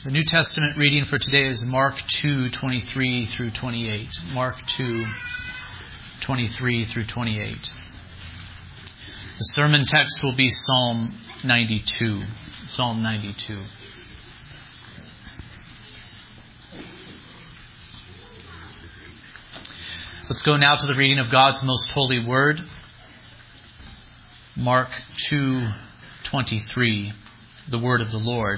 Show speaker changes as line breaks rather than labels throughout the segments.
The New Testament reading for today is Mark 2:23 through 28. Mark 2:23 through 28. The sermon text will be Psalm 92. Psalm 92. Let's go now to the reading of God's most holy word. Mark 2:23, the word of the Lord.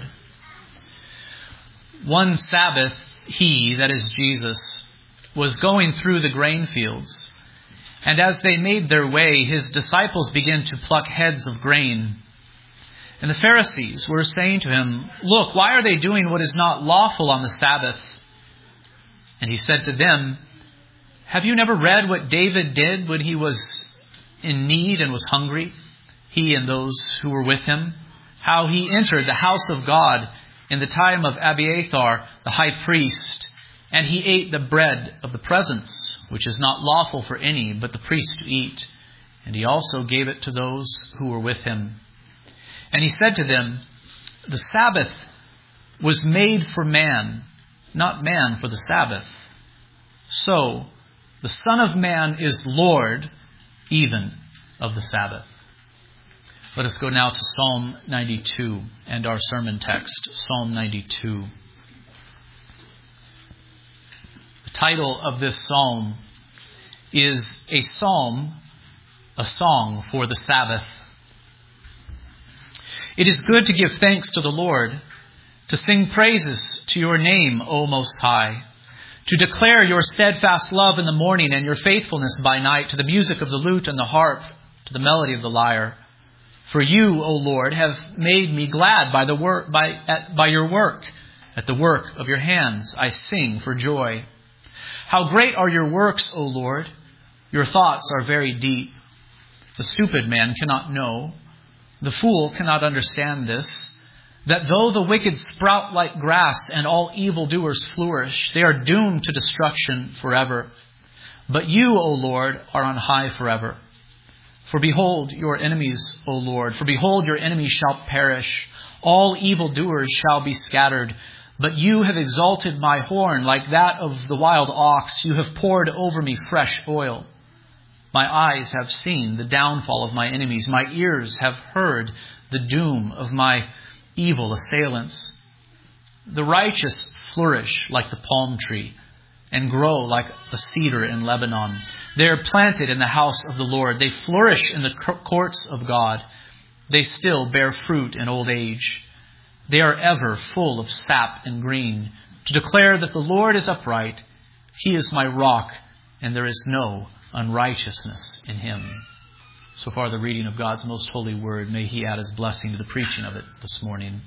One Sabbath, he, that is Jesus, was going through the grain fields. And as they made their way, his disciples began to pluck heads of grain. And the Pharisees were saying to him, "Look, why are they doing what is not lawful on the Sabbath?" And he said to them, "Have you never read what David did when he was in need and was hungry, he and those who were with him? How he entered the house of God in the time of Abiathar, the high priest, and he ate the bread of the presence, which is not lawful for any but the priest to eat. And he also gave it to those who were with him. And he said to them, the Sabbath was made for man, not man for the Sabbath. So the Son of Man is Lord even of the Sabbath." Let us go now to Psalm 92 and our sermon text, Psalm 92. The title of this psalm is a psalm, a song for the Sabbath. It is good to give thanks to the Lord, to sing praises to your name, O Most High, to declare your steadfast love in the morning and your faithfulness by night, to the music of the lute and the harp, to the melody of the lyre. For you, O Lord, have made me glad by your work. At the work of your hands I sing for joy. How great are your works, O Lord! Your thoughts are very deep. The stupid man cannot know. The fool cannot understand this, that though the wicked sprout like grass and all evildoers flourish, they are doomed to destruction forever. But you, O Lord, are on high forever. For behold your enemies, O Lord, for behold your enemies shall perish. All evildoers shall be scattered. But you have exalted my horn like that of the wild ox. You have poured over me fresh oil. My eyes have seen the downfall of my enemies. My ears have heard the doom of my evil assailants. The righteous flourish like the palm tree and grow like a cedar in Lebanon. They are planted in the house of the Lord. They flourish in the courts of God. They still bear fruit in old age. They are ever full of sap and green, to declare that the Lord is upright. He is my rock, and there is no unrighteousness in him. So far the reading of God's most holy word. May he add his blessing to the preaching of it this morning.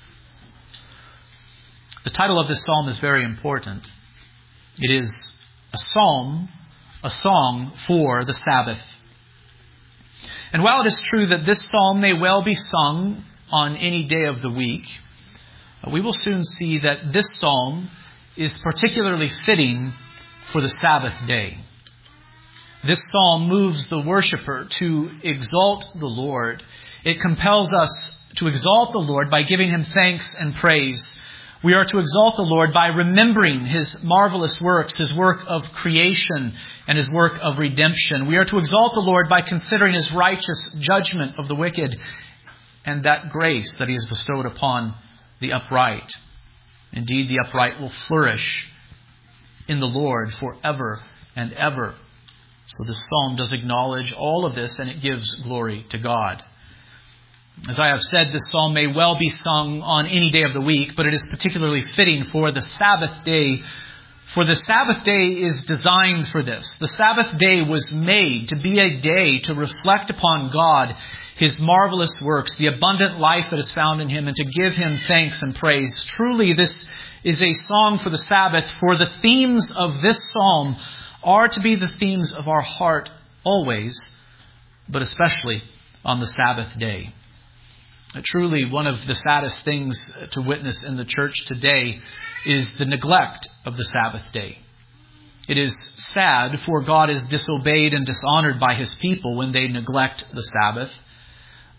The title of this psalm is very important. It is a psalm, a song for the Sabbath. And while it is true that this psalm may well be sung on any day of the week, we will soon see that this psalm is particularly fitting for the Sabbath day. This psalm moves the worshiper to exalt the Lord. It compels us to exalt the Lord by giving him thanks and praise. We are to exalt the Lord by remembering his marvelous works, his work of creation and his work of redemption. We are to exalt the Lord by considering his righteous judgment of the wicked and that grace that he has bestowed upon the upright. Indeed, the upright will flourish in the Lord forever and ever. So this psalm does acknowledge all of this, and it gives glory to God. As I have said, this psalm may well be sung on any day of the week, but it is particularly fitting for the Sabbath day. For the Sabbath day is designed for this. The Sabbath day was made to be a day to reflect upon God, his marvelous works, the abundant life that is found in him, and to give him thanks and praise. Truly, this is a song for the Sabbath, for the themes of this psalm are to be the themes of our heart always, but especially on the Sabbath day. Truly, one of the saddest things to witness in the church today is the neglect of the Sabbath day. It is sad, for God is disobeyed and dishonored by his people when they neglect the Sabbath.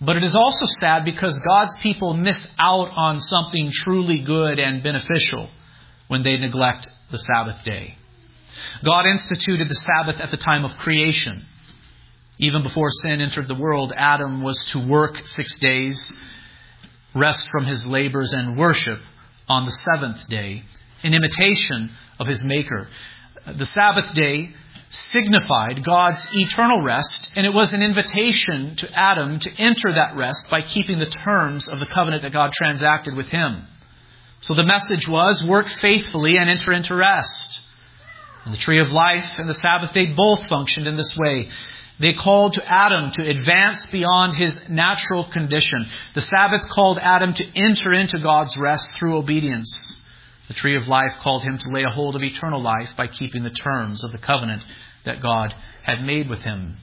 But it is also sad because God's people miss out on something truly good and beneficial when they neglect the Sabbath day. God instituted the Sabbath at the time of creation. Even before sin entered the world, Adam was to work 6 days, rest from his labors, and worship on the seventh day in imitation of his Maker. The Sabbath day signified God's eternal rest, and it was an invitation to Adam to enter that rest by keeping the terms of the covenant that God transacted with him. So the message was, work faithfully and enter into rest. And the tree of life and the Sabbath day both functioned in this way. They called to Adam to advance beyond his natural condition. The Sabbath called Adam to enter into God's rest through obedience. The tree of life called him to lay a hold of eternal life by keeping the terms of the covenant that God had made with him.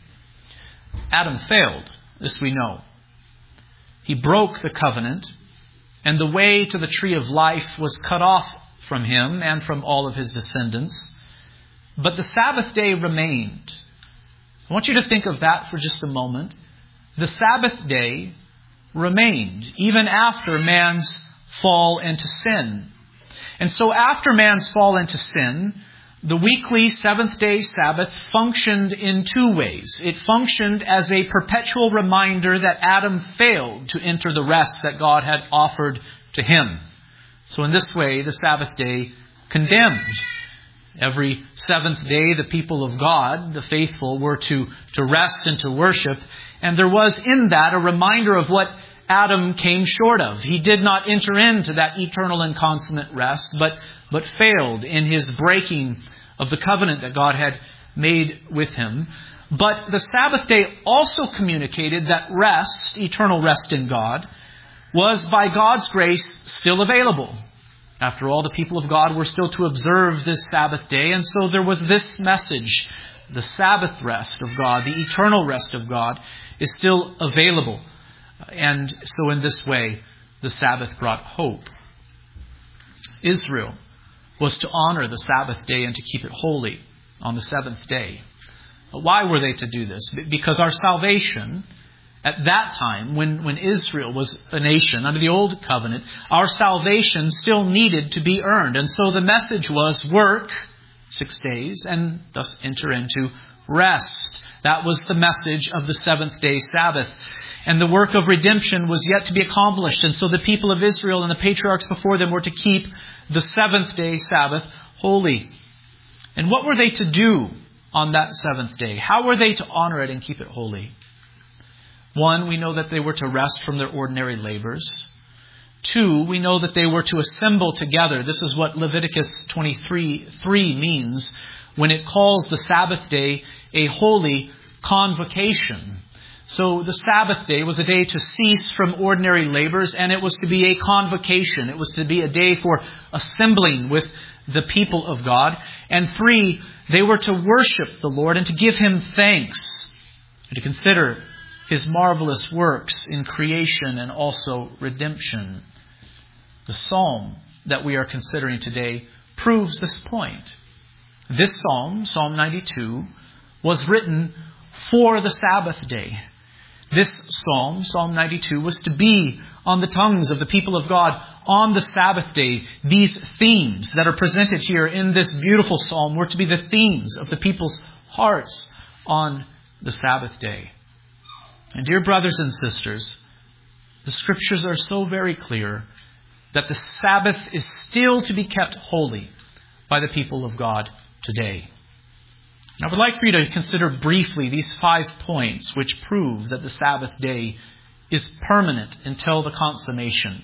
Adam failed, this we know. He broke the covenant, and the way to the tree of life was cut off from him and from all of his descendants. But the Sabbath day remained. I want you to think of that for just a moment. The Sabbath day remained even after man's fall into sin. And so after man's fall into sin, the weekly seventh-day Sabbath functioned in two ways. It functioned as a perpetual reminder that Adam failed to enter the rest that God had offered to him. So in this way, the Sabbath day condemned. Every seventh day, the people of God, the faithful, were to rest and to worship. And there was in that a reminder of what Adam came short of. He did not enter into that eternal and consummate rest, but failed in his breaking of the covenant that God had made with him. But the Sabbath day also communicated that rest, eternal rest in God, was by God's grace still available. After all, the people of God were still to observe this Sabbath day, and so there was this message. The Sabbath rest of God, the eternal rest of God, is still available. And so in this way, the Sabbath brought hope. Israel was to honor the Sabbath day and to keep it holy on the seventh day. Why were they to do this? Because our salvation, at that time, when Israel was a nation under the old covenant, our salvation still needed to be earned. And so the message was, work 6 days and thus enter into rest. That was the message of the seventh day Sabbath. And the work of redemption was yet to be accomplished. And so the people of Israel and the patriarchs before them were to keep the seventh day Sabbath holy. And what were they to do on that seventh day? How were they to honor it and keep it holy? One, we know that they were to rest from their ordinary labors. Two, we know that they were to assemble together. This is what Leviticus 23:3 means when it calls the Sabbath day a holy convocation. So the Sabbath day was a day to cease from ordinary labors, and it was to be a convocation. It was to be a day for assembling with the people of God. And three, they were to worship the Lord and to give Him thanks, and to consider His marvelous works in creation and also redemption. The psalm that we are considering today proves this point. This psalm, Psalm 92, was written for the Sabbath day. This psalm, Psalm 92, was to be on the tongues of the people of God on the Sabbath day. These themes that are presented here in this beautiful psalm were to be the themes of the people's hearts on the Sabbath day. And dear brothers and sisters, the Scriptures are so very clear that the Sabbath is still to be kept holy by the people of God today. And I would like for you to consider briefly these 5 points which prove that the Sabbath day is permanent until the consummation.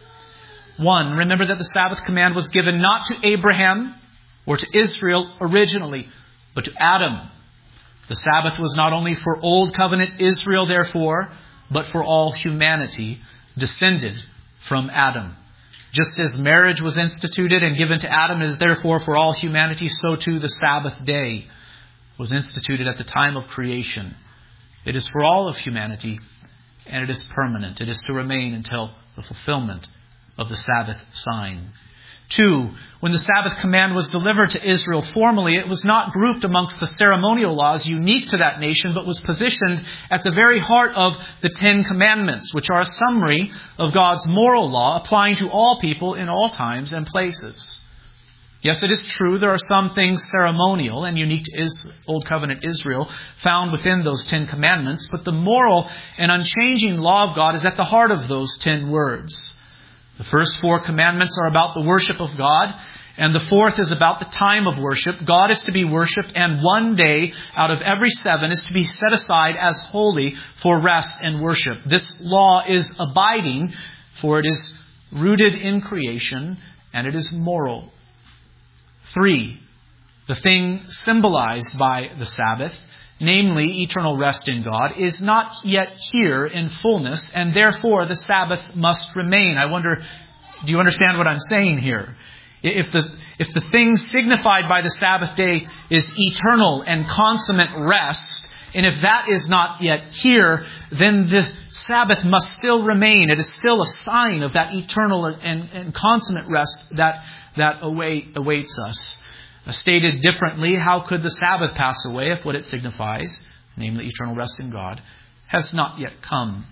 1, remember that the Sabbath command was given not to Abraham or to Israel originally, but to Adam. The Sabbath was not only for Old Covenant Israel, therefore, but for all humanity descended from Adam. Just as marriage was instituted and given to Adam is therefore for all humanity, so too the Sabbath day was instituted at the time of creation. It is for all of humanity, and it is permanent. It is to remain until the fulfillment of the Sabbath sign. 2. When the Sabbath command was delivered to Israel formally, it was not grouped amongst the ceremonial laws unique to that nation, but was positioned at the very heart of the 10 Commandments, which are a summary of God's moral law applying to all people in all times and places. Yes, it is true there are some things ceremonial and unique to Old Covenant Israel found within those 10 Commandments, but the moral and unchanging law of God is at the heart of those 10 words. The first 4 commandments are about the worship of God, and the fourth is about the time of worship. God is to be worshipped, and one day out of every 7 is to be set aside as holy for rest and worship. This law is abiding, for it is rooted in creation, and it is moral. 3. The thing symbolized by the Sabbath, namely eternal rest in God, is not yet here in fullness, and therefore the Sabbath must remain. I wonder, do you understand what I'm saying here? If the thing signified by the Sabbath day is eternal and consummate rest, and if that is not yet here, then the Sabbath must still remain. It is still a sign of that eternal and consummate rest that awaits us. Stated differently, how could the Sabbath pass away if what it signifies, namely eternal rest in God, has not yet come?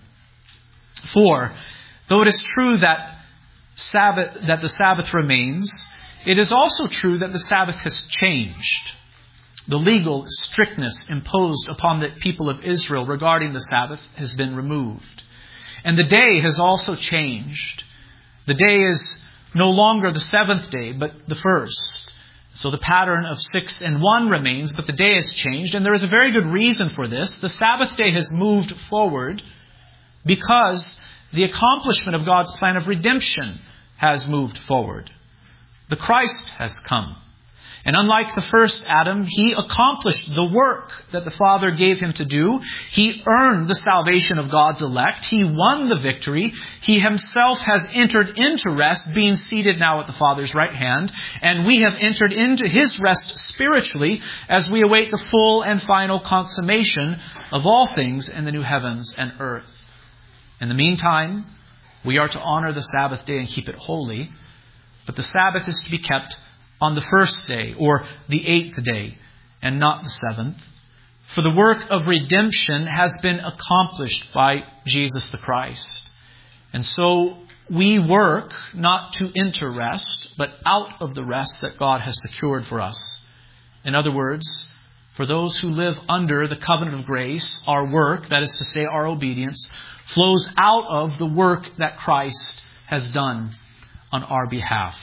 4. Though it is true that the Sabbath remains, it is also true that the Sabbath has changed. The legal strictness imposed upon the people of Israel regarding the Sabbath has been removed. And the day has also changed. The day is no longer the 7th day, but the first. So the pattern of 6 and 1 remains, but the day has changed. And there is a very good reason for this. The Sabbath day has moved forward because the accomplishment of God's plan of redemption has moved forward. The Christ has come. And unlike the first Adam, he accomplished the work that the Father gave him to do. He earned the salvation of God's elect. He won the victory. He himself has entered into rest, being seated now at the Father's right hand. And we have entered into his rest spiritually as we await the full and final consummation of all things in the new heavens and earth. In the meantime, we are to honor the Sabbath day and keep it holy. But the Sabbath is to be kept on the first day, or the 8th day, and not the 7th. For the work of redemption has been accomplished by Jesus the Christ. And so we work not to enter rest, but out of the rest that God has secured for us. In other words, for those who live under the covenant of grace, our work, that is to say our obedience, flows out of the work that Christ has done on our behalf.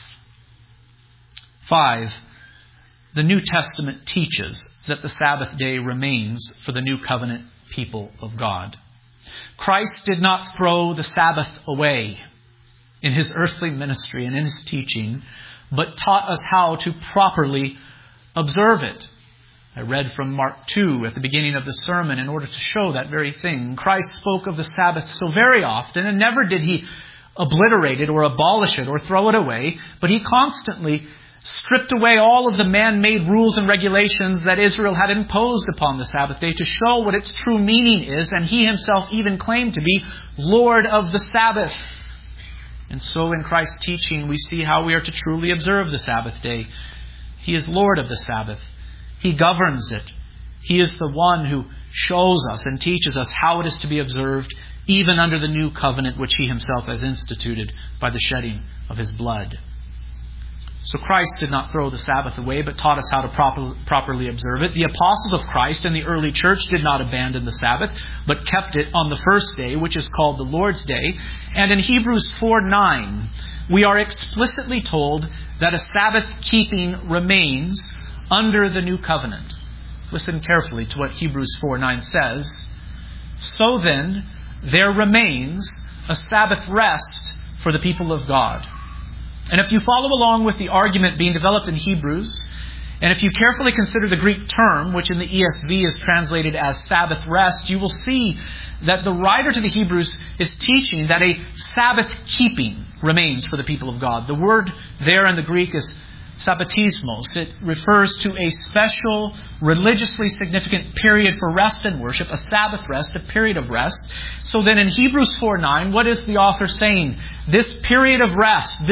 5. The New Testament teaches that the Sabbath day remains for the new covenant people of God. Christ did not throw the Sabbath away in his earthly ministry and in his teaching, but taught us how to properly observe it. I read from Mark 2 at the beginning of the sermon in order to show that very thing. Christ spoke of the Sabbath so very often, and never did he obliterate it or abolish it or throw it away, but he constantly stripped away all of the man-made rules and regulations that Israel had imposed upon the Sabbath day to show what its true meaning is, and he himself even claimed to be Lord of the Sabbath. And so in Christ's teaching we see how we are to truly observe the Sabbath day. He is Lord of the Sabbath. He governs it. He is the one who shows us and teaches us how it is to be observed, even under the new covenant which he himself has instituted by the shedding of his blood. So Christ did not throw the Sabbath away, but taught us how to properly observe it. The apostles of Christ and the early church did not abandon the Sabbath, but kept it on the first day, which is called the Lord's Day. And in Hebrews 4:9, we are explicitly told that a Sabbath keeping remains under the new covenant. Listen carefully to what Hebrews 4:9 says. So then, there remains a Sabbath rest for the people of God. And if you follow along with the argument being developed in Hebrews, and if you carefully consider the Greek term, which in the ESV is translated as Sabbath rest, you will see that the writer to the Hebrews is teaching that a Sabbath keeping remains for the people of God. The word there in the Greek is sabbatismos. It refers to a special, religiously significant period for rest and worship, a Sabbath rest, a period of rest. So then in Hebrews 4:9, what is the author saying? This period of rest, this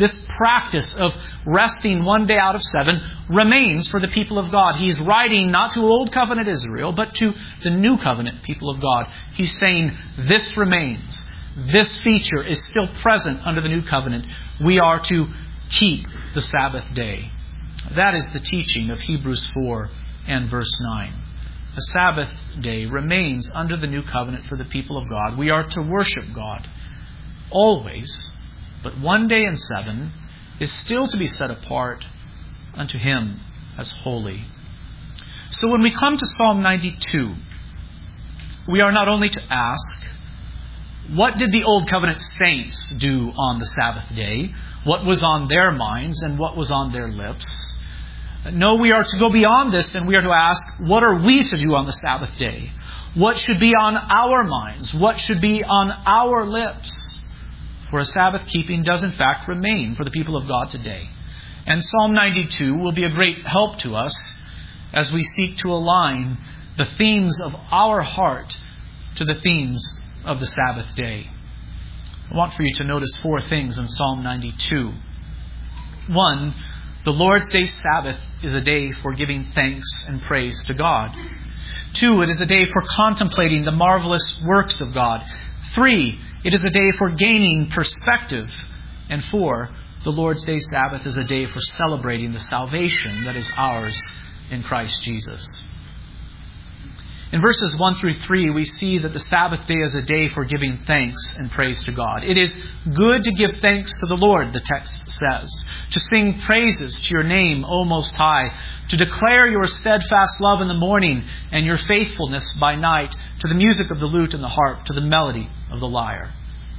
this practice of resting one day out of 7 remains for the people of God. He's writing not to Old Covenant Israel, but to the New Covenant people of God. He's saying this remains. This feature is still present under the New Covenant. We are to keep the Sabbath day. That is the teaching of Hebrews 4 and verse 9. The Sabbath day remains under the New Covenant for the people of God. We are to worship God always, but one day in 7 is still to be set apart unto Him as holy. So when we come to Psalm 92, we are not only to ask, what did the Old Covenant saints do on the Sabbath day? What was on their minds and what was on their lips? No, we are to go beyond this and we are to ask, what are we to do on the Sabbath day? What should be on our minds? What should be on our lips? For a Sabbath keeping does in fact remain for the people of God today. And Psalm 92 will be a great help to us as we seek to align the themes of our heart to the themes of the Sabbath day. I want for you to notice 4 things in Psalm 92. 1, the Lord's Day Sabbath is a day for giving thanks and praise to God. 2, it is a day for contemplating the marvelous works of God. 3, it is a day for gaining perspective. And 4, the Lord's Day Sabbath is a day for celebrating the salvation that is ours in Christ Jesus. In verses 1 through 3, we see that the Sabbath day is a day for giving thanks and praise to God. It is good to give thanks to the Lord, the text says, to sing praises to your name, O Most High, to declare your steadfast love in the morning and your faithfulness by night, to the music of the lute and the harp, to the melody of the lyre.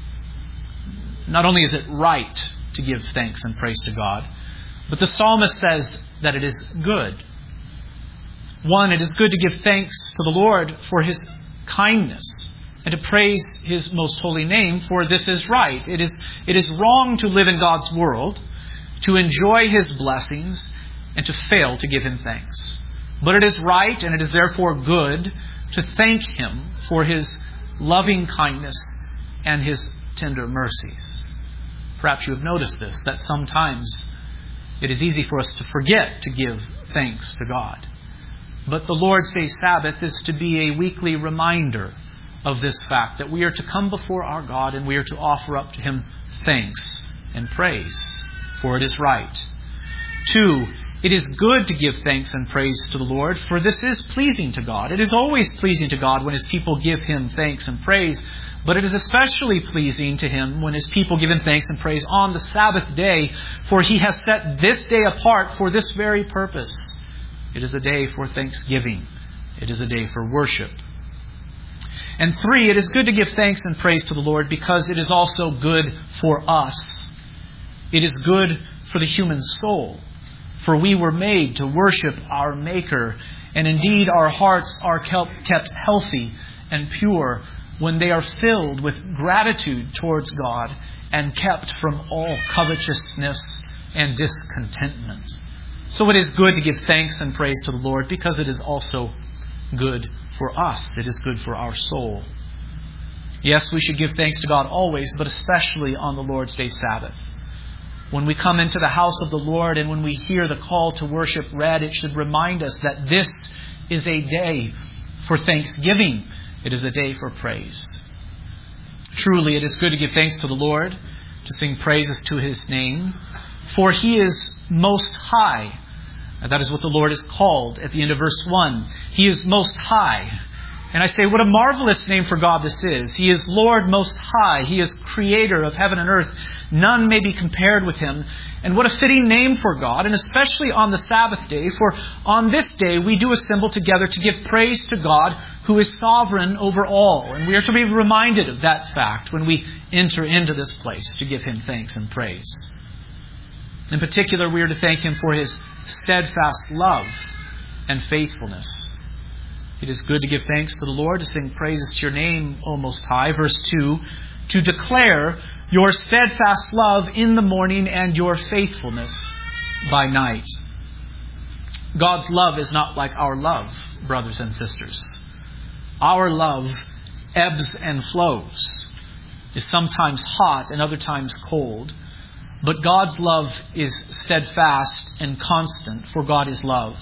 Not only is it right to give thanks and praise to God, but the psalmist says that it is good. 1, it is good to give thanks to the Lord for His kindness and to praise His most holy name, for this is right. It is wrong to live in God's world, to enjoy His blessings, and to fail to give Him thanks. But it is right, and it is therefore good, to thank Him for His loving kindness and His tender mercies. Perhaps you have noticed this, that sometimes it is easy for us to forget to give thanks to God. But the Lord's Day Sabbath is to be a weekly reminder of this fact, that we are to come before our God and we are to offer up to Him thanks and praise, for it is right. 2, it is good to give thanks and praise to the Lord, for this is pleasing to God. It is always pleasing to God when His people give Him thanks and praise, but it is especially pleasing to Him when His people give Him thanks and praise on the Sabbath day, for He has set this day apart for this very purpose. It is a day for thanksgiving. It is a day for worship. And 3, it is good to give thanks and praise to the Lord because it is also good for us. It is good for the human soul. For we were made to worship our Maker. And indeed our hearts are kept healthy and pure when they are filled with gratitude towards God and kept from all covetousness and discontentment. So it is good to give thanks and praise to the Lord because it is also good for us. It is good for our soul. Yes, we should give thanks to God always, but especially on the Lord's Day Sabbath. When we come into the house of the Lord and when we hear the call to worship read, it should remind us that this is a day for thanksgiving. It is a day for praise. Truly, it is good to give thanks to the Lord, to sing praises to His name, for He is most high. And that is what the Lord is called at the end of verse 1. He is most high. And I say, what a marvelous name for God this is. He is Lord most high. He is creator of heaven and earth. None may be compared with Him. And what a fitting name for God, and especially on the Sabbath day. For on this day we do assemble together to give praise to God, who is sovereign over all. And we are to be reminded of that fact when we enter into this place to give Him thanks and praise. In particular, we are to thank Him for His steadfast love and faithfulness. It is good to give thanks to the Lord, to sing praises to your name, O Most High. Verse 2, to declare your steadfast love in the morning and your faithfulness by night. God's love is not like our love, brothers and sisters. Our love ebbs and flows, is sometimes hot and other times cold. But God's love is steadfast and constant, for God is love.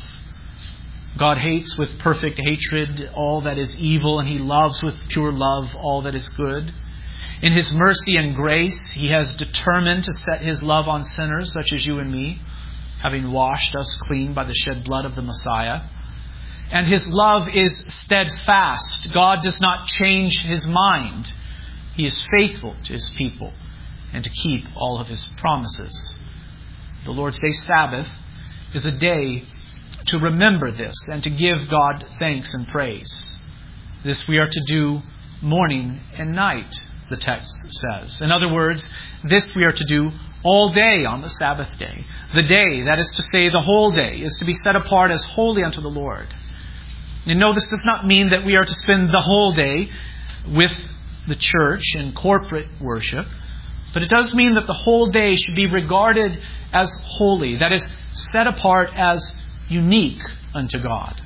God hates with perfect hatred all that is evil, and He loves with pure love all that is good. In His mercy and grace, He has determined to set His love on sinners such as you and me, having washed us clean by the shed blood of the Messiah. And His love is steadfast. God does not change His mind. He is faithful to His people and to keep all of His promises. The Lord's Day Sabbath is a day to remember this and to give God thanks and praise. This we are to do morning and night, the text says. In other words, this we are to do all day on the Sabbath day. The day, that is to say the whole day, is to be set apart as holy unto the Lord. And no, this does not mean that we are to spend the whole day with the church in corporate worship, but it does mean that the whole day should be regarded as holy, that is, set apart as unique unto God.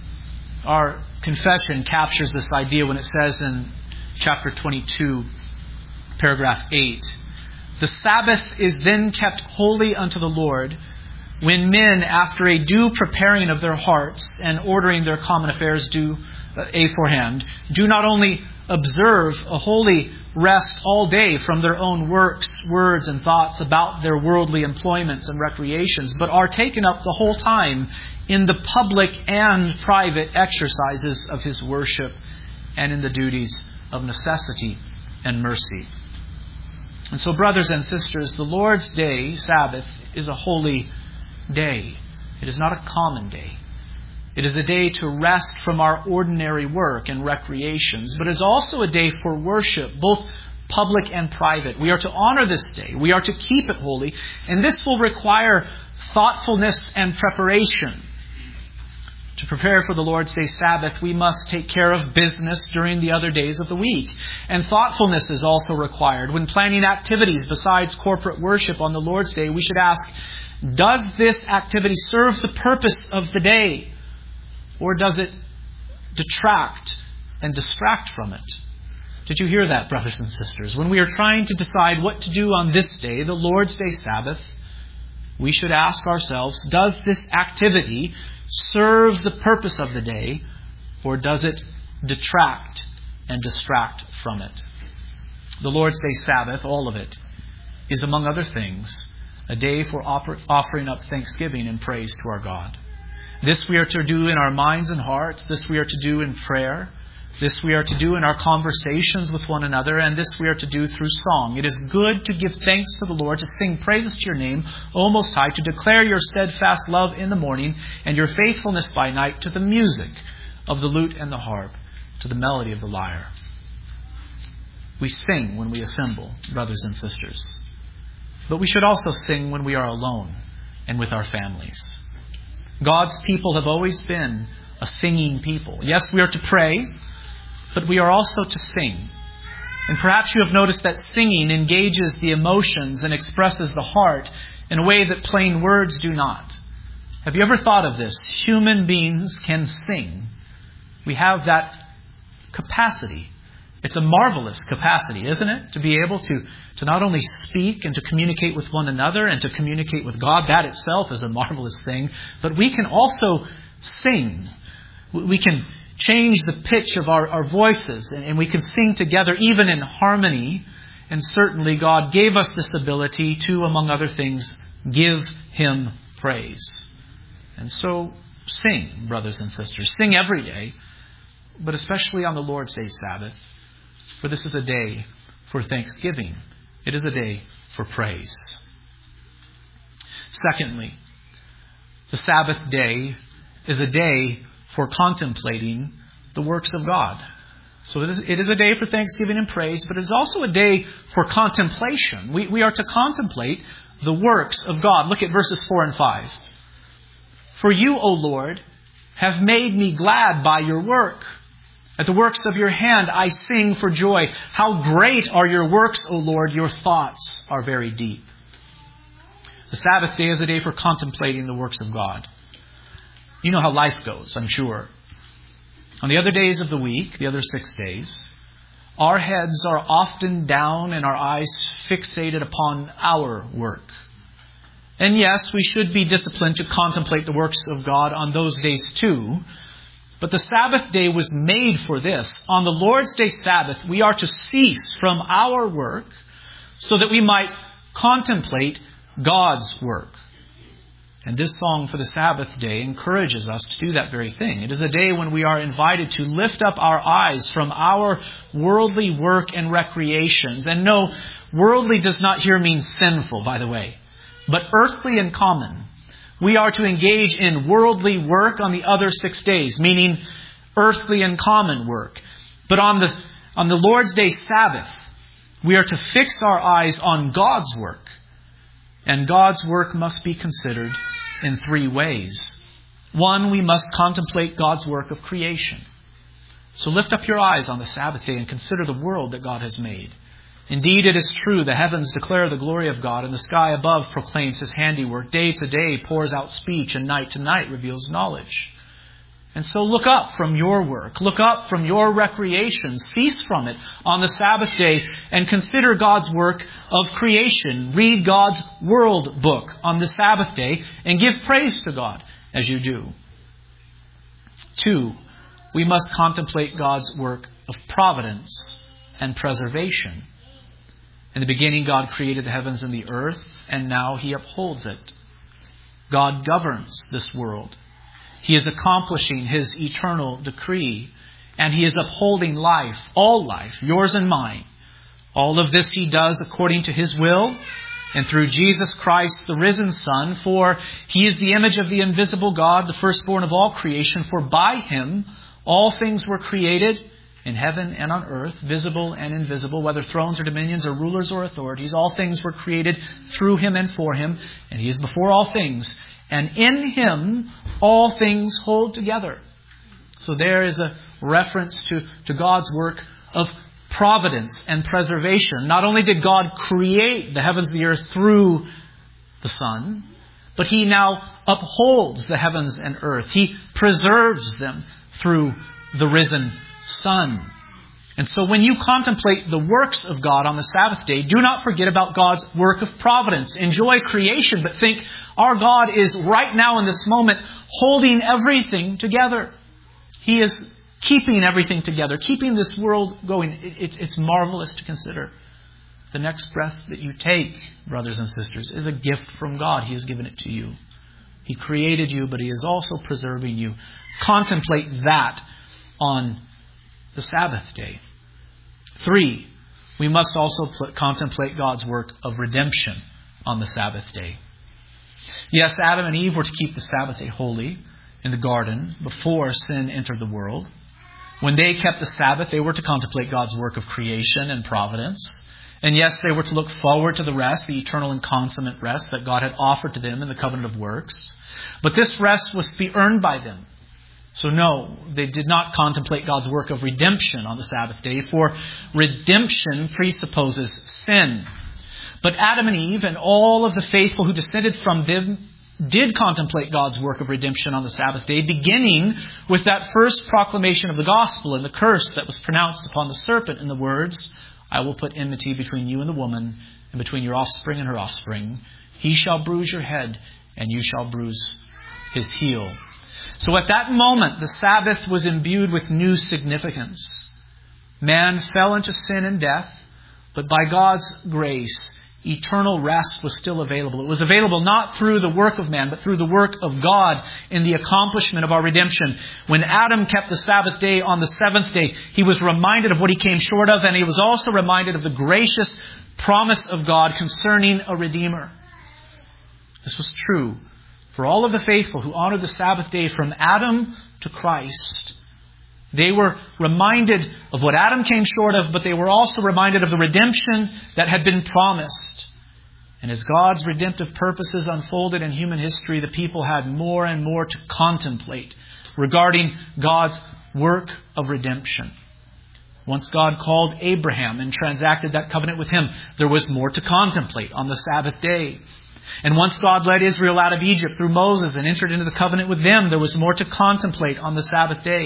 Our confession captures this idea when it says in chapter 22, paragraph 8, "The Sabbath is then kept holy unto the Lord, when men, after a due preparing of their hearts and ordering their common affairs aforehand, do not only observe a holy rest all day from their own works, words, and thoughts about their worldly employments and recreations, but are taken up the whole time in the public and private exercises of His worship and in the duties of necessity and mercy." And so, brothers and sisters, the Lord's Day, Sabbath, is a holy day. It is not a common day. It is a day to rest from our ordinary work and recreations, but it is also a day for worship, both public and private. We are to honor this day. We are to keep it holy, and this will require thoughtfulness and preparation. To prepare for the Lord's Day Sabbath, we must take care of business during the other days of the week. And thoughtfulness is also required. When planning activities besides corporate worship on the Lord's Day, we should ask, does this activity serve the purpose of the day? Or does it detract and distract from it? Did you hear that, brothers and sisters? When we are trying to decide what to do on this day, the Lord's Day Sabbath, we should ask ourselves, does this activity serve the purpose of the day, or does it detract and distract from it? The Lord's Day Sabbath, all of it, is, among other things, a day for offering up thanksgiving and praise to our God. This we are to do in our minds and hearts. This we are to do in prayer. This we are to do in our conversations with one another. And this we are to do through song. It is good to give thanks to the Lord, to sing praises to your name, O Most High, to declare your steadfast love in the morning and your faithfulness by night, to the music of the lute and the harp, to the melody of the lyre. We sing when we assemble, brothers and sisters. But we should also sing when we are alone and with our families. God's people have always been a singing people. Yes, we are to pray, but we are also to sing. And perhaps you have noticed that singing engages the emotions and expresses the heart in a way that plain words do not. Have you ever thought of this? Human beings can sing. We have that capacity. It's a marvelous capacity, isn't it? To be able to not only speak and to communicate with one another and to communicate with God. That itself is a marvelous thing. But we can also sing. We can change the pitch of our voices and we can sing together even in harmony. And certainly God gave us this ability to, among other things, give Him praise. And so sing, brothers and sisters. Sing every day, but especially on the Lord's Day Sabbath. For this is a day for thanksgiving. It is a day for praise. Secondly, the Sabbath day is a day for contemplating the works of God. So it is a day for thanksgiving and praise, but it is also a day for contemplation. We are to contemplate the works of God. Look at verses 4 and 5. For you, O Lord, have made me glad by your work. At the works of your hand I sing for joy. How great are your works, O Lord! Your thoughts are very deep. The Sabbath day is a day for contemplating the works of God. You know how life goes, I'm sure. On the other days of the week, the other 6 days, our heads are often down and our eyes fixated upon our work. And yes, we should be disciplined to contemplate the works of God on those days too. But the Sabbath day was made for this. On the Lord's Day Sabbath, we are to cease from our work so that we might contemplate God's work. And this song for the Sabbath day encourages us to do that very thing. It is a day when we are invited to lift up our eyes from our worldly work and recreations. And no, worldly does not here mean sinful, by the way, but earthly and common. We are to engage in worldly work on the other 6 days, meaning earthly and common work. But on the Lord's Day Sabbath, we are to fix our eyes on God's work. And God's work must be considered in 3 ways. 1, we must contemplate God's work of creation. So lift up your eyes on the Sabbath day and consider the world that God has made. Indeed, it is true, the heavens declare the glory of God, and the sky above proclaims His handiwork. Day to day pours out speech, and night to night reveals knowledge. And so look up from your work. Look up from your recreation. Cease from it on the Sabbath day and consider God's work of creation. Read God's world book on the Sabbath day and give praise to God as you do. 2, we must contemplate God's work of providence and preservation. In the beginning, God created the heavens and the earth, and now He upholds it. God governs this world. He is accomplishing His eternal decree, and He is upholding life, all life, yours and mine. All of this He does according to His will and through Jesus Christ, the risen Son, for He is the image of the invisible God, the firstborn of all creation, for by Him all things were created in heaven and on earth, visible and invisible, whether thrones or dominions or rulers or authorities. All things were created through Him and for Him, and He is before all things. And in Him all things hold together. So there is a reference to God's work of providence and preservation. Not only did God create the heavens and the earth through the Son, but He now upholds the heavens and earth. He preserves them through the risen Son. And so when you contemplate the works of God on the Sabbath day, do not forget about God's work of providence. Enjoy creation, but think our God is right now in this moment holding everything together. He is keeping everything together, keeping this world going. It's marvelous to consider. The next breath that you take, brothers and sisters, is a gift from God. He has given it to you. He created you, but He is also preserving you. Contemplate that on the Sabbath day. 3, we must also contemplate God's work of redemption on the Sabbath day. Yes, Adam and Eve were to keep the Sabbath day holy in the garden before sin entered the world. When they kept the Sabbath, they were to contemplate God's work of creation and providence. And yes, they were to look forward to the rest, the eternal and consummate rest that God had offered to them in the covenant of works. But this rest was to be earned by them. So no, they did not contemplate God's work of redemption on the Sabbath day, for redemption presupposes sin. But Adam and Eve and all of the faithful who descended from them did contemplate God's work of redemption on the Sabbath day, beginning with that first proclamation of the gospel and the curse that was pronounced upon the serpent in the words, "I will put enmity between you and the woman, and between your offspring and her offspring. He shall bruise your head, and you shall bruise his heel." So at that moment, the Sabbath was imbued with new significance. Man fell into sin and death, but by God's grace, eternal rest was still available. It was available not through the work of man, but through the work of God in the accomplishment of our redemption. When Adam kept the Sabbath day on the 7th day, he was reminded of what he came short of, and he was also reminded of the gracious promise of God concerning a Redeemer. This was true for all of the faithful who honored the Sabbath day from Adam to Christ. They were reminded of what Adam came short of, but they were also reminded of the redemption that had been promised. And as God's redemptive purposes unfolded in human history, the people had more and more to contemplate regarding God's work of redemption. Once God called Abraham and transacted that covenant with him, there was more to contemplate on the Sabbath day. And once God led Israel out of Egypt through Moses and entered into the covenant with them, there was more to contemplate on the Sabbath day.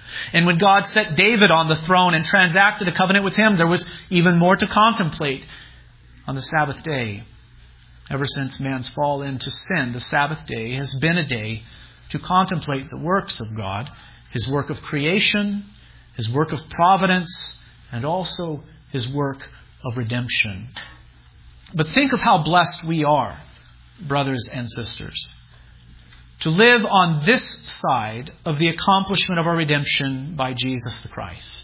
And when God set David on the throne and transacted a covenant with him, there was even more to contemplate on the Sabbath day. Ever since man's fall into sin, the Sabbath day has been a day to contemplate the works of God, His work of creation, His work of providence, and also His work of redemption. But think of how blessed we are, brothers and sisters, to live on this side of the accomplishment of our redemption by Jesus the Christ.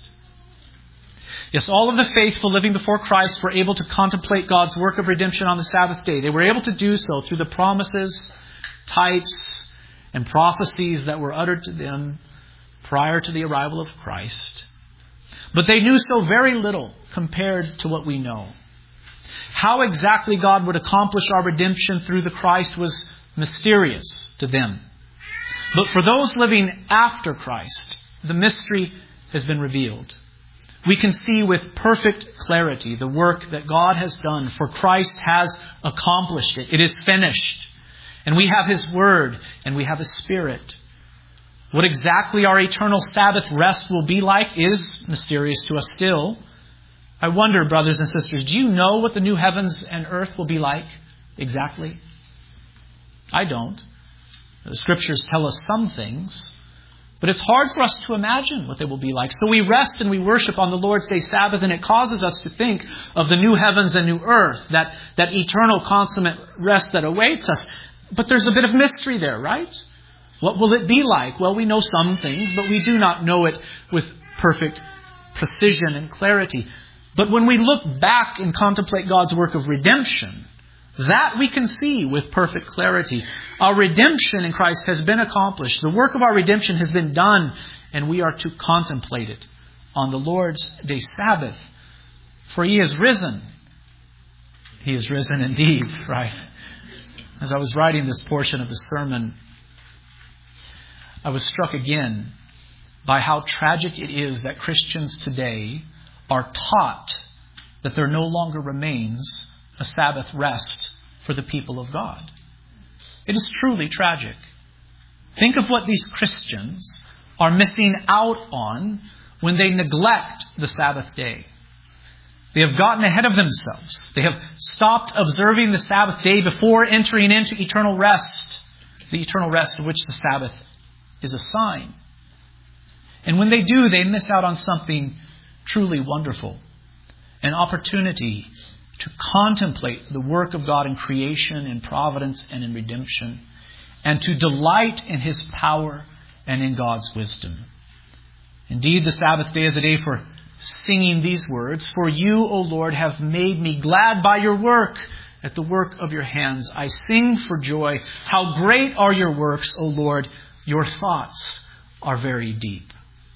Yes, all of the faithful living before Christ were able to contemplate God's work of redemption on the Sabbath day. They were able to do so through the promises, types, and prophecies that were uttered to them prior to the arrival of Christ. But they knew so very little compared to what we know. How exactly God would accomplish our redemption through the Christ was mysterious to them. But for those living after Christ, the mystery has been revealed. We can see with perfect clarity the work that God has done, for Christ has accomplished it. It is finished. And we have His Word, and we have His Spirit. What exactly our eternal Sabbath rest will be like is mysterious to us still. I wonder, brothers and sisters, do you know what the new heavens and earth will be like exactly? I don't. The Scriptures tell us some things, but it's hard for us to imagine what they will be like. So we rest and we worship on the Lord's Day Sabbath, and it causes us to think of the new heavens and new earth, that eternal consummate rest that awaits us. But there's a bit of mystery there, right? What will it be like? Well, we know some things, but we do not know it with perfect precision and clarity. But when we look back and contemplate God's work of redemption, that we can see with perfect clarity. Our redemption in Christ has been accomplished. The work of our redemption has been done, and we are to contemplate it on the Lord's Day Sabbath. For He is risen. He is risen indeed, right? As I was writing this portion of the sermon, I was struck again by how tragic it is that Christians today are taught that there no longer remains a Sabbath rest for the people of God. It is truly tragic. Think of what these Christians are missing out on when they neglect the Sabbath day. They have gotten ahead of themselves. They have stopped observing the Sabbath day before entering into eternal rest, the eternal rest of which the Sabbath is a sign. And when they do, they miss out on something truly wonderful, an opportunity to contemplate the work of God in creation, in providence, and in redemption, and to delight in His power and in God's wisdom. Indeed, the Sabbath day is a day for singing these words, "For you, O Lord, have made me glad by your work. At the work of your hands I sing for joy. How great are your works, O Lord! Your thoughts are very deep."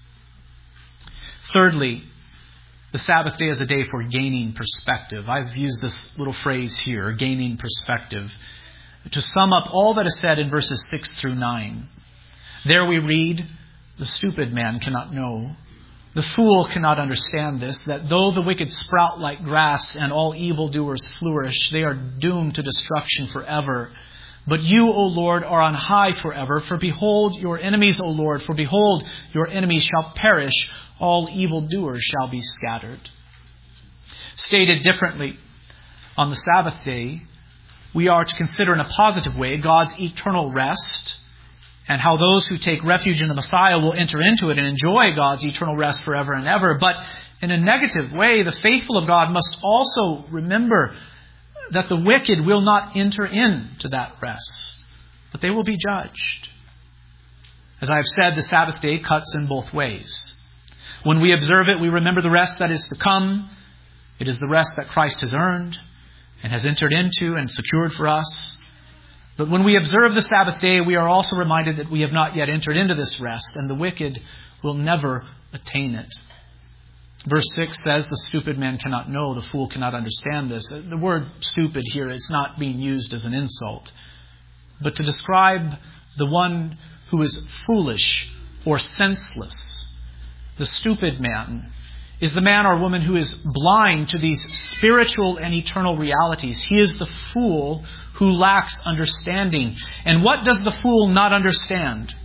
Thirdly, the Sabbath day is a day for gaining perspective. I've used this little phrase here, gaining perspective, to sum up all that is said in verses 6 through 9. There we read, "The stupid man cannot know. The fool cannot understand this, that though the wicked sprout like grass and all evildoers flourish, they are doomed to destruction forever. But you, O Lord, are on high forever. For behold your enemies, O Lord, for behold your enemies shall perish. All evildoers shall be scattered." Stated differently, on the Sabbath day, we are to consider in a positive way God's eternal rest and how those who take refuge in the Messiah will enter into it and enjoy God's eternal rest forever and ever. But in a negative way, the faithful of God must also remember that the wicked will not enter into that rest, but they will be judged. As I have said, the Sabbath day cuts in both ways. When we observe it, we remember the rest that is to come. It is the rest that Christ has earned and has entered into and secured for us. But when we observe the Sabbath day, we are also reminded that we have not yet entered into this rest, and the wicked will never attain it. Verse 6 says, "The stupid man cannot know, the fool cannot understand this." The word stupid here is not being used as an insult, but to describe the one who is foolish or senseless. The stupid man is the man or woman who is blind to these spiritual and eternal realities. He is the fool who lacks understanding. And what does the fool not understand?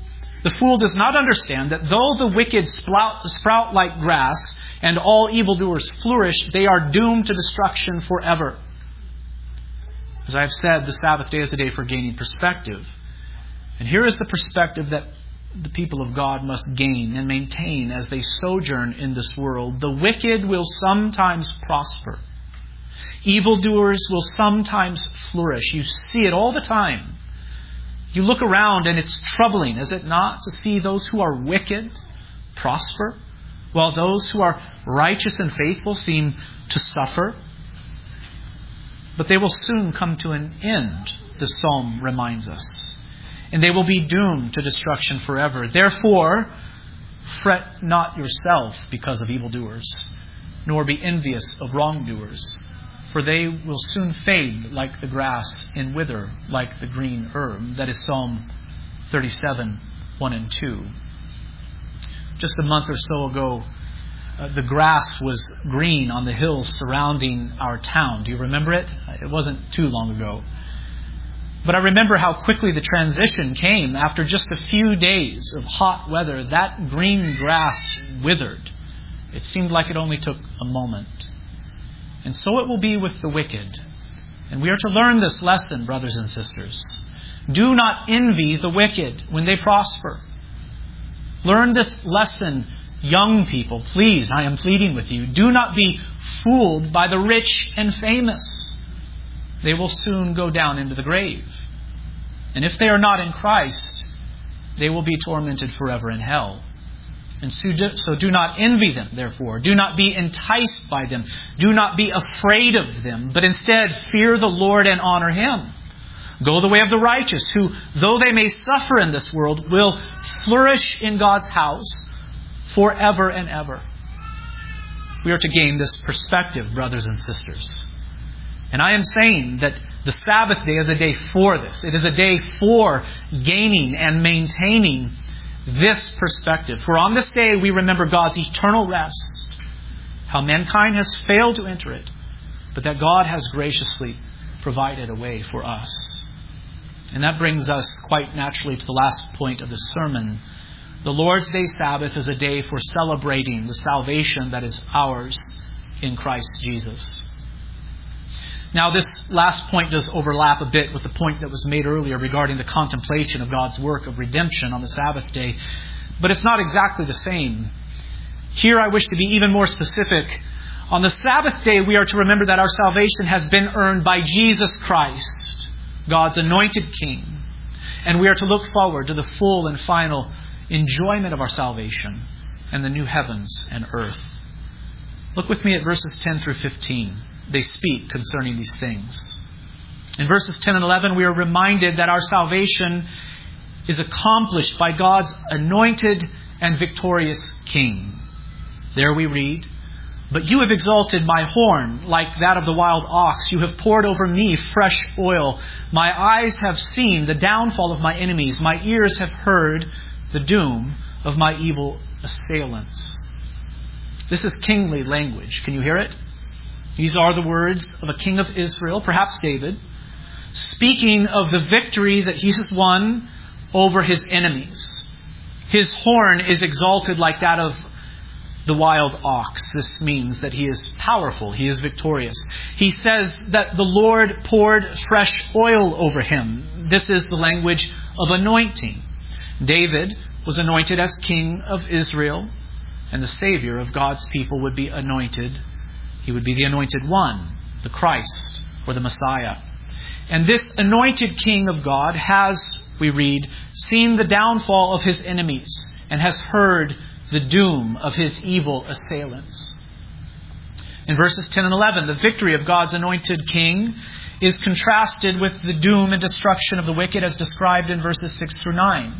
The fool does not understand that though the wicked sprout like grass and all evildoers flourish, they are doomed to destruction forever. As I have said, the Sabbath day is a day for gaining perspective. And here is the perspective that the people of God must gain and maintain as they sojourn in this world. The wicked will sometimes prosper. Evildoers will sometimes flourish. You see it all the time. You look around and it's troubling, is it not, to see those who are wicked prosper, while those who are righteous and faithful seem to suffer? But they will soon come to an end, the psalm reminds us. And they will be doomed to destruction forever. Therefore, fret not yourself because of evildoers, nor be envious of wrongdoers. For they will soon fade like the grass and wither like the green herb. That is Psalm 37, 1 and 2. Just a month or so ago, the grass was green on the hills surrounding our town. Do you remember it? It wasn't too long ago. But I remember how quickly the transition came. After just a few days of hot weather, that green grass withered. It seemed like it only took a moment. And so it will be with the wicked. And we are to learn this lesson, brothers and sisters. Do not envy the wicked when they prosper. Learn this lesson, young people. Please, I am pleading with you. Do not be fooled by the rich and famous. They will soon go down into the grave. And if they are not in Christ, they will be tormented forever in hell. And so do not envy them, therefore. Do not be enticed by them. Do not be afraid of them, but instead fear the Lord and honor Him. Go the way of the righteous, who, though they may suffer in this world, will flourish in God's house forever and ever. We are to gain this perspective, brothers and sisters. And I am saying that the Sabbath day is a day for this. It is a day for gaining and maintaining this perspective. For on this day we remember God's eternal rest, how mankind has failed to enter it, but that God has graciously provided a way for us. And that brings us quite naturally to the last point of the sermon. The Lord's Day Sabbath is a day for celebrating the salvation that is ours in Christ Jesus. Now, this last point does overlap a bit with the point that was made earlier regarding the contemplation of God's work of redemption on the Sabbath day, but it's not exactly the same. Here I wish to be even more specific. On the Sabbath day, we are to remember that our salvation has been earned by Jesus Christ, God's anointed King, and we are to look forward to the full and final enjoyment of our salvation and the new heavens and earth. Look with me at verses 10 through 15. They speak concerning these things. In verses 10 and 11, we are reminded that our salvation is accomplished by God's anointed and victorious King. There we read, "But you have exalted my horn like that of the wild ox. You have poured over me fresh oil. My eyes have seen the downfall of my enemies. My ears have heard the doom of my evil assailants." This is kingly language. Can you hear it? These are the words of a king of Israel, perhaps David, speaking of the victory that he has won over his enemies. His horn is exalted like that of the wild ox. This means that he is powerful, he is victorious. He says that the Lord poured fresh oil over him. This is the language of anointing. David was anointed as king of Israel, and the Savior of God's people would be anointed. He would be the anointed one, the Christ, or the Messiah. And this anointed King of God has, we read, seen the downfall of his enemies and has heard the doom of his evil assailants. In verses 10 and 11, the victory of God's anointed King is contrasted with the doom and destruction of the wicked as described in verses 6 through 9.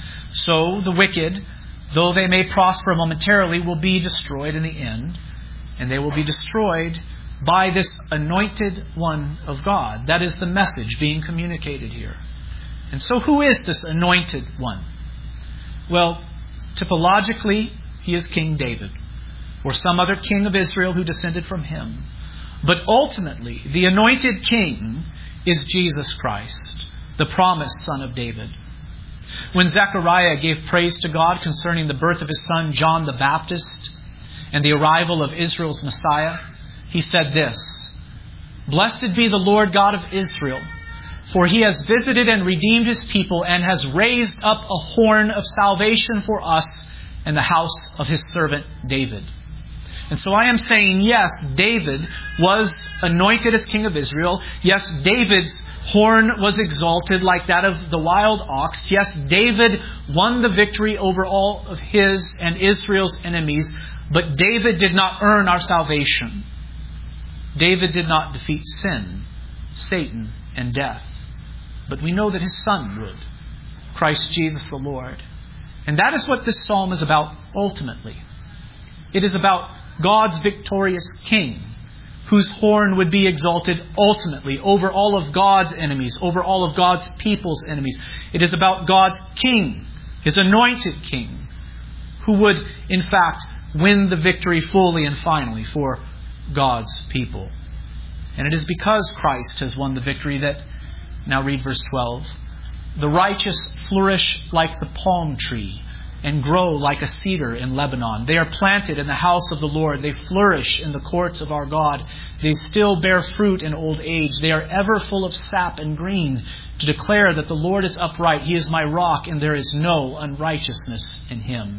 So the wicked, though they may prosper momentarily, will be destroyed in the end. And they will be destroyed by this anointed one of God. That is the message being communicated here. And so who is this anointed one? Well, typologically, he is King David, or some other king of Israel who descended from him. But ultimately, the anointed king is Jesus Christ, the promised son of David. When Zechariah gave praise to God concerning the birth of his son John the Baptist and the arrival of Israel's Messiah, he said this, "Blessed be the Lord God of Israel, for He has visited and redeemed His people and has raised up a horn of salvation for us in the house of His servant David." And so I am saying, yes, David was anointed as king of Israel. Yes, David's horn was exalted like that of the wild ox. Yes, David won the victory over all of his and Israel's enemies. But David did not earn our salvation. David did not defeat sin, Satan, and death. But we know that his Son would, Christ Jesus the Lord. And that is what this psalm is about ultimately. It is about God's victorious King, whose horn would be exalted ultimately over all of God's enemies, over all of God's people's enemies. It is about God's King, His anointed King, who would, in fact, win the victory fully and finally for God's people. And it is because Christ has won the victory that, now read verse 12, "The righteous flourish like the palm tree and grow like a cedar in Lebanon. They are planted in the house of the Lord. They flourish in the courts of our God. They still bear fruit in old age. They are ever full of sap and green, to declare that the Lord is upright. He is my rock, and there is no unrighteousness in Him."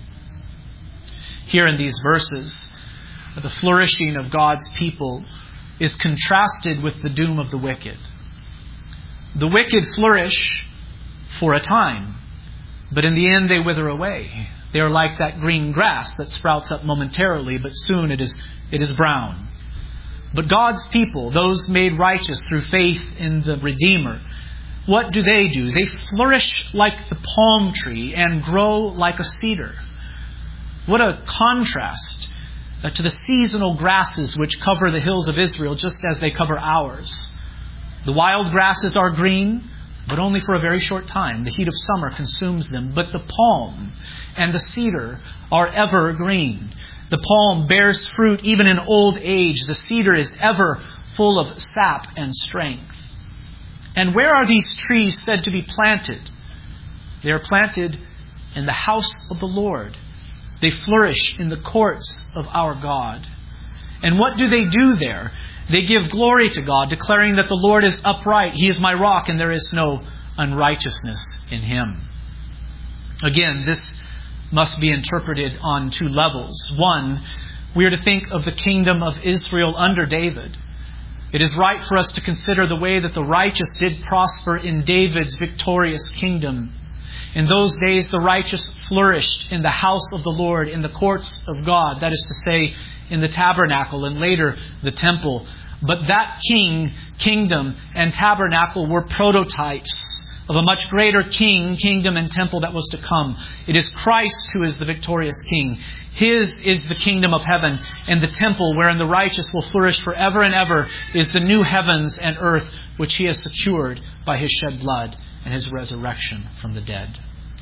Here in these verses, the flourishing of God's people is contrasted with the doom of the wicked. The wicked flourish for a time, but in the end they wither away. They are like that green grass that sprouts up momentarily, but soon it is brown. But God's people, those made righteous through faith in the Redeemer, what do? They flourish like the palm tree and grow like a cedar. What a contrast to the seasonal grasses which cover the hills of Israel just as they cover ours. The wild grasses are green, but only for a very short time. The heat of summer consumes them. But the palm and the cedar are ever green. The palm bears fruit even in old age. The cedar is ever full of sap and strength. And where are these trees said to be planted? They are planted in the house of the Lord. They flourish in the courts of our God. And what do they do there? They give glory to God, declaring that the Lord is upright. He is my rock, and there is no unrighteousness in Him. Again, this must be interpreted on two levels. One, we are to think of the kingdom of Israel under David. It is right for us to consider the way that the righteous did prosper in David's victorious kingdom. In those days, the righteous flourished in the house of the Lord, in the courts of God, that is to say, in the tabernacle and later the temple. But that kingdom, and tabernacle were prototypes of a much greater kingdom, and temple that was to come. It is Christ who is the victorious King. His is the kingdom of heaven, and the temple wherein the righteous will flourish forever and ever is the new heavens and earth which He has secured by His shed blood and His resurrection from the dead.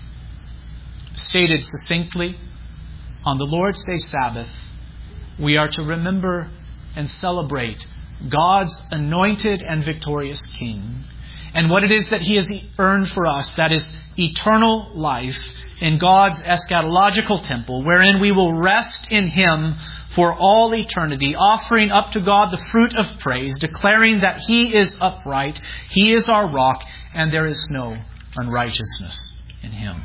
Stated succinctly, on the Lord's Day Sabbath, we are to remember and celebrate God's anointed and victorious King, and what it is that He has earned for us, that is eternal life in God's eschatological temple, wherein we will rest in Him for all eternity, offering up to God the fruit of praise, declaring that He is upright, He is our rock, and there is no unrighteousness in Him.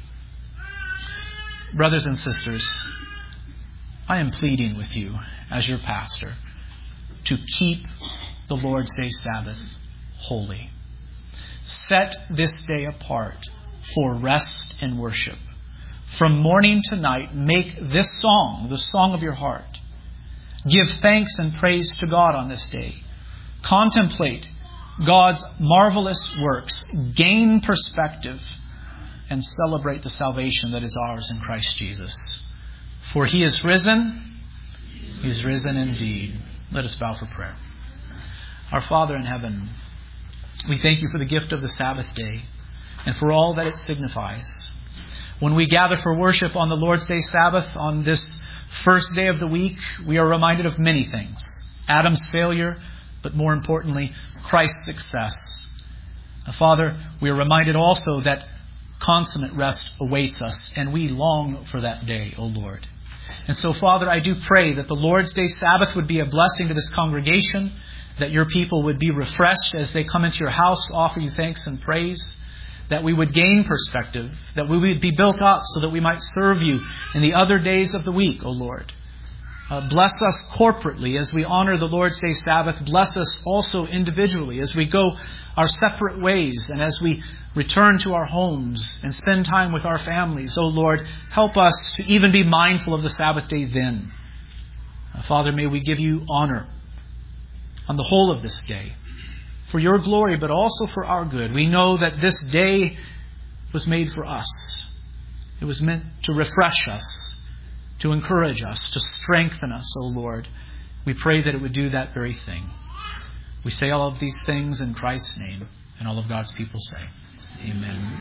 Brothers and sisters, I am pleading with you as your pastor to keep the Lord's Day Sabbath holy. Set this day apart for rest and worship. From morning to night, make this song the song of your heart. Give thanks and praise to God on this day. Contemplate God's marvelous works. Gain perspective and celebrate the salvation that is ours in Christ Jesus. For He is risen. He is risen indeed. Let us bow for prayer. Our Father in heaven, we thank You for the gift of the Sabbath day and for all that it signifies. When we gather for worship on the Lord's Day Sabbath, on this first day of the week, we are reminded of many things. Adam's failure, but more importantly, Christ's success. Father, we are reminded also that consummate rest awaits us, and we long for that day, O Lord. And so, Father, I do pray that the Lord's Day Sabbath would be a blessing to this congregation, that your people would be refreshed as they come into your house to offer you thanks and praise, that we would gain perspective, that we would be built up so that we might serve you in the other days of the week, O Lord. Bless us corporately as we honor the Lord's Day Sabbath. Bless us also individually as we go our separate ways and as we return to our homes and spend time with our families. O Lord, help us to even be mindful of the Sabbath day then. Father, may we give you honor on the whole of this day for your glory, but also for our good. We know that this day was made for us. It was meant to refresh us, to encourage us, to strengthen us, O Lord. We pray that it would do that very thing. We say all of these things in Christ's name, and all of God's people say, Amen.